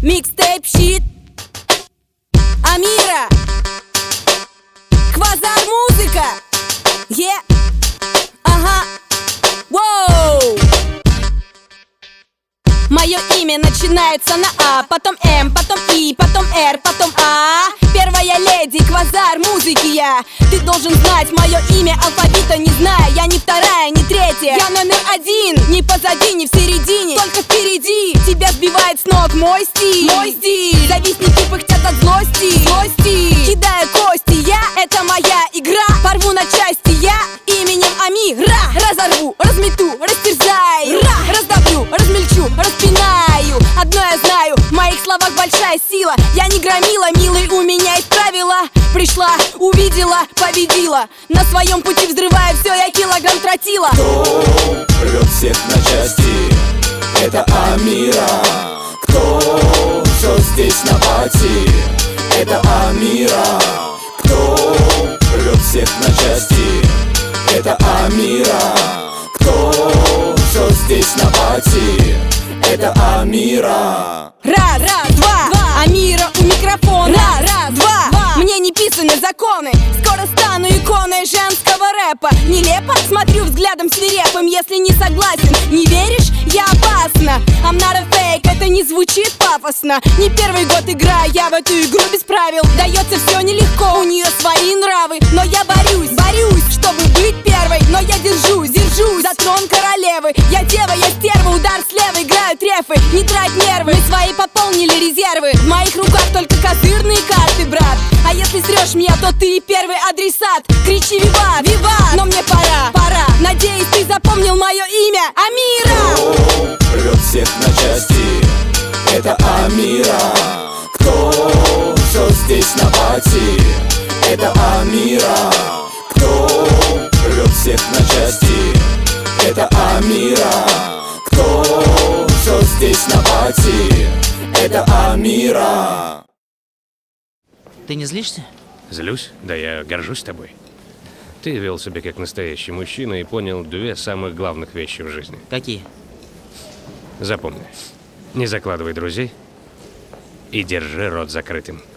Микстейп щит Амира, Квазар музыка. Ага. Воу. Мое имя начинается на А, потом М, потом И, потом Р, потом А. Первая леди, Квазар музыки я. Ты должен знать мое имя, алфавита не зная. Я не вторая, не третья, я номер один. Не позади, не в середине, только впереди. Тебя сбивает с ног мой стиль. Завистники пыхтят от злости. Кидаю кости, это моя игра. Порву на части я именем Амира. Разорву, размету, растерзаю, раздавлю, размельчу, распинаю. Одно я знаю, в моих словах большая сила. Я не громила, милый, у меня есть правила. Пришла, увидела, победила. На своем пути взрывая все, я килограмм тротила. Кто рвет всех на части? Это Амира. Кто все здесь на пати? Это Амира. Кто рвет всех на части? Это Амира. Кто все здесь на пати? Это Амира. Раз, два, Амира у микрофона. Раз, два, мне не писаны законы. Скоро стану иконой женского рэпа. Нелепо, смотрю взглядом свирепым. Если не согласен, не веришь, я опасна. I'm not a fake, это не звучит пафосно. Не первый год играю я в эту игру без правил. Дается все нелегко, у нее свои нравы. Но я борюсь, чтобы быть первой. Но я держусь за трон королевы. Я дева, я стерва, удар слева, играю трефы. Не трать нервы, мы свои пополнили резервы. В моих руках только козырные карты, брат. А если срешь меня, то ты первый адресат. Кричи виват, но мне пора. Надеюсь, ты запомнил мое имя Амира. Кто рвет всех на части? Это Амира. Кто все здесь на пати? Это Амира. Кто рвет всех на части? Это Амира. Кто все здесь на пати? Это Амира. Ты не злишься? Злюсь? Да я горжусь тобой. Ты вел себя как настоящий мужчина и понял две самых главных вещи в жизни. Какие? Запомни. Не закладывай друзей и держи рот закрытым.